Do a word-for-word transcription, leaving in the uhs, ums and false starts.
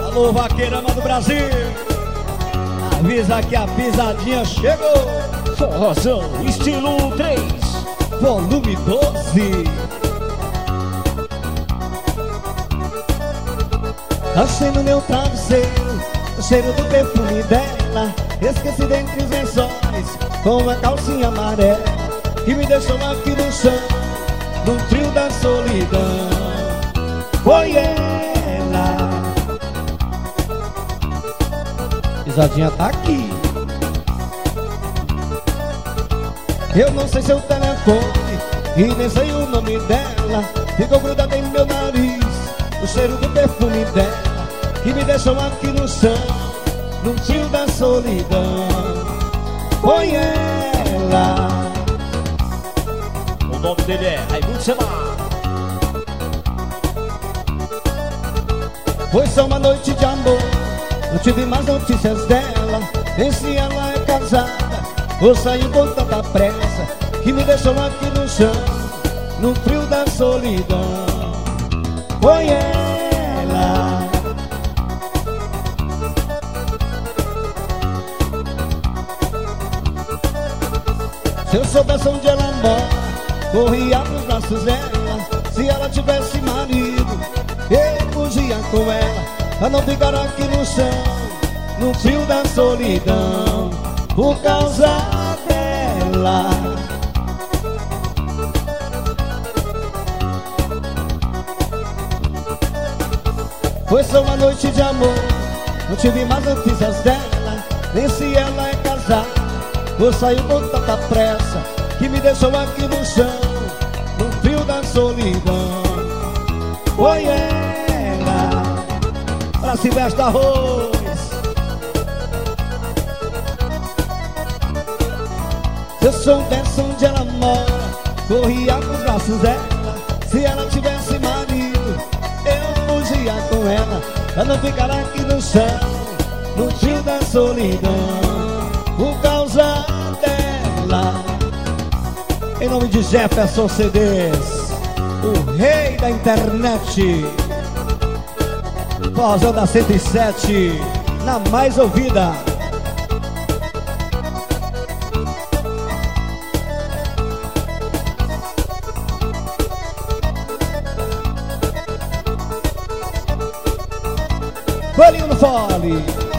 Alô, vaqueirama do Brasil, avisa que a pisadinha chegou. Forrozão estilo três, volume doze. Achei no meu travesseiro o cheiro do perfume dela. Esqueci dentre os lençóis com uma calcinha amarela que me deixou aqui no chão, no frio da solidão. Foi ela. Pisadinha tá aqui. Eu não sei seu telefone e nem sei o nome dela. Ficou grudado em meu nariz o cheiro do perfume dela que me deixou aqui no chão, no frio da solidão. Foi ela. O nome dele é Raimundo Semar. Foi só uma noite de amor, não tive mais notícias dela. Nem se ela é casada ou saiu com tanta pressa que me deixou aqui no chão, no frio da solidão. Foi ela. Se eu soubesse onde ela mora, corria pros braços dela. Se ela tivesse marido, eu fugia com ela, pra não ficar aqui no chão, no frio da solidão, por causa dela. Foi só uma noite de amor, não tive mais notícias dela. Nem se ela é casada ou saiu com tanta pressa que me deixou aqui no chão, no frio da solidão. Foi ela. Pra Silvestre Arroz. Se eu soubesse onde ela mora, corria pros braços dela. Se ela tivesse marido, eu fugia com ela, pra não ficar aqui no chão, no frio da solidão, por causa dela. Em nome de Jefferson C Ds, o rei da internet, Forrozão da cento e sete, na mais ouvida. Coelhinho no fole.